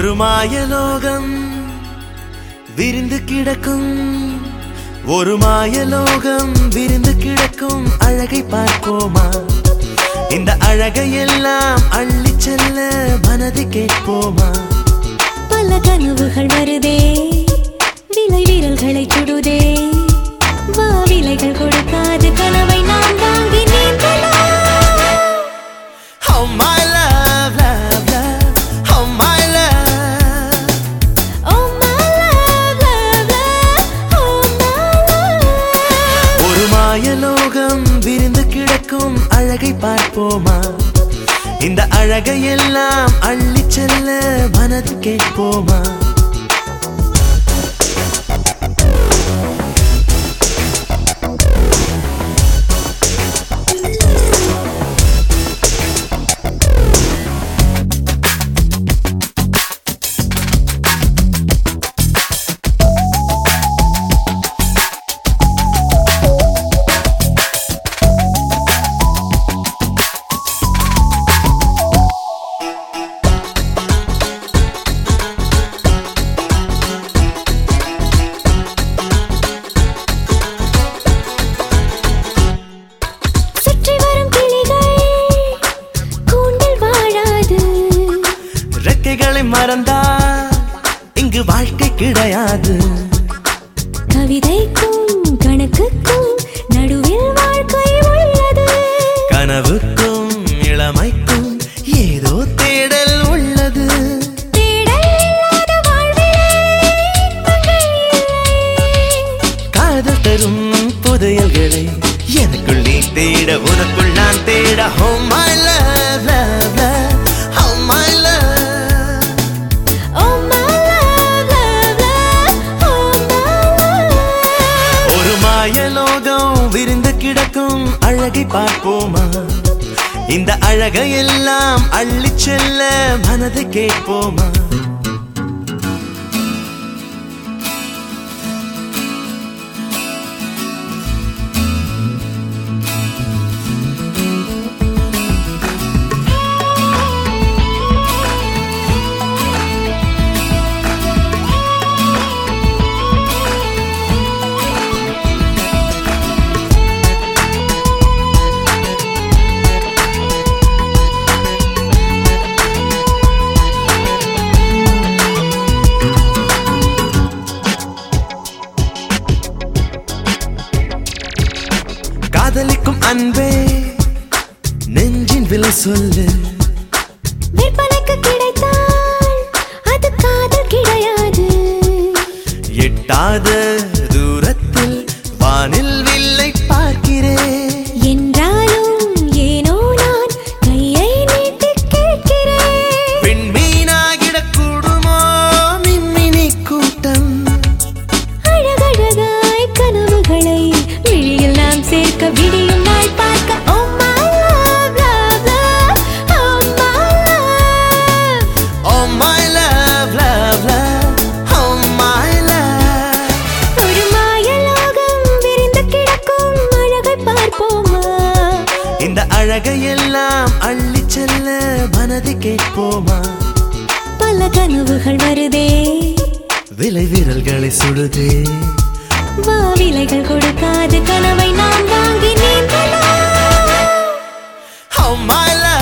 ஒரு மாயலோகம் விரிந்து கிடக்கும் ஒரு மாயலோகம் விரிந்து கிடக்கும் அழகை பார்ப்போமா இந்த அழகை எல்லாம் அள்ளி செல்ல மனதை கேட்போமா பல கனவுகள் வருதே விலை விரல்களை சுடுதே வா விலைகள் கொடுக்காது கனவை நான் வாங்கி நீந்தலாம் Oh my love, love, love, oh my love Oh my love, love, love, oh my love ஒரு மாயலோகம் விரிந்து கிடக்கும் அழகை பார்ப்போமா இந்த அழகை எல்லாம் அள்ளி செல்ல மனது கேட்போமா மறந்தால் இங்கு வாழ்க்கை கிடையாது கவிதைக்கும் கணக்குக்கும் நடுவில் வாழ்க்கை உள்ளது கனவுக்கும் இளமைக்கும் ஏதோ தேடல் உள்ளது தேடல் இல்லாத காதல் தரும் புதையல்களை எனக்குள் நீ தேட உனக்குள் நான் தேட Oh my love, love, love, oh my love மாயலோகம் விரிந்து கிடக்கும் அழகை பார்ப்போமா இந்த அழகை எல்லாம் அள்ளி செல்ல மனதை கேட்போமா காதலிக்கும் அன்பே நெஞ்சின் விலை சொல்லு விற்பனைக்கு கிடைத்தால் அது காதல் கிடையாது எட்டாத தூரத்தில் வானில் வில்லை பார்க்கிறேன் என்றாலும் ஏனோ நான் கையை நீட்டி கேட்கிறேன் விண்மீனாகிடக்கூடுமோ மின்மினி கூட்டம் அழகழகாய் கனவுகளை விழியில் நாம் சேர்க்க விடியும் நாள் பார்க்க Oh my love, love, love, oh my love Oh my love, love, love, oh my love ஒரு மாயலோகம் விரிந்து கிடக்கும் அழகை பார்ப்போமா இந்த அழகை எல்லாம் அள்ளி செல்ல மனதை கேட்போமா பல கனவுகள் வருதே விலை விரல்களை சுடுதே வா விலைகள் கொடுக்காது கனவை நான் வாங்கி நீந்தலாம் Oh my love